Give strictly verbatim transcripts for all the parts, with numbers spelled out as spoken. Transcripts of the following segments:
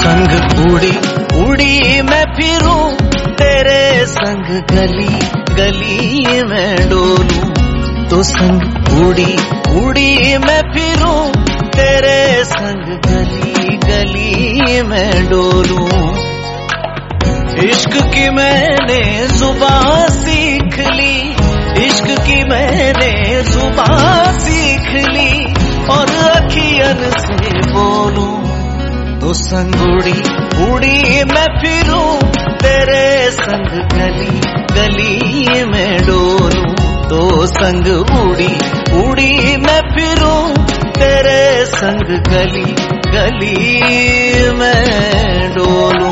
संग उड़ी उड़ी मैं फिरूं, तेरे संग गली गली में डोलूं। तो संग उड़ी उड़ी मैं फिरूं, तेरे संग गली गली में डोलूं। इश्क की मैंने जुबान सीख ली, इश्क की मैंने जुबान सीख ली, और अखियन से बोलूं। तो संग उड़ी उड़ी मैं फिरूं, तेरे संग गली गली में डोलूं। तो संग उड़ी उड़ी मैं फिरूं, तेरे संग गली गली में डोलूं।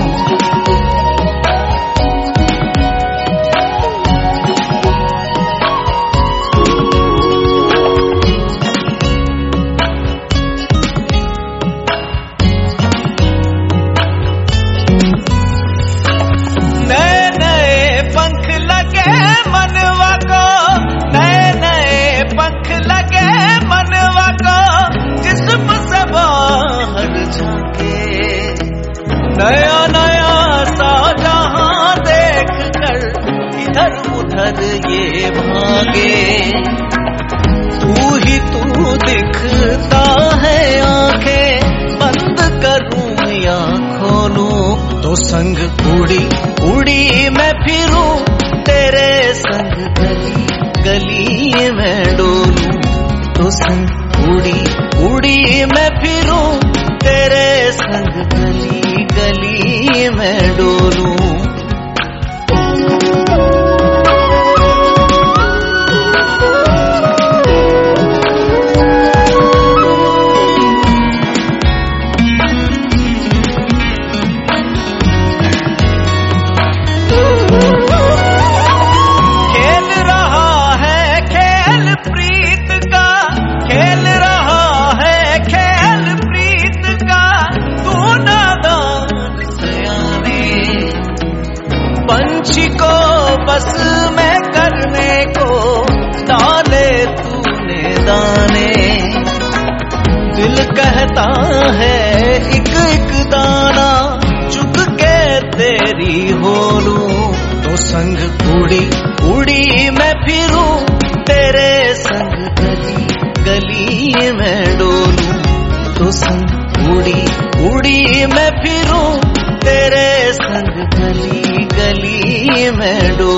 नया नया सा जहां देख कर इधर उधर ये भागे। तू ही तू दिखता है, आंखें बंद करूं या खोलूं। तो संग उड़ी उड़ी मैं फिरूं, तेरे संग गली गली में डोलूं। तो संग उड़ी उड़ी मैं फिरूं, तेरे संग गली गली में डोलूं। खेल रहा है खेल प्रीत का, खेल रहा है खेल प्रीत का, तू नादान सयाने। पंछी को बस में करने को डाले तूने दाने। दिल कहता है एक एक दाना, चुग के तेरी हो लूं। तो संग उड़ी उड़ी मैं फिरूं, तेरे संग गली गली में डोलूं। तो संग उड़ी उड़ी मैं फिरूं, तेरे संग गली गली में डोलूं।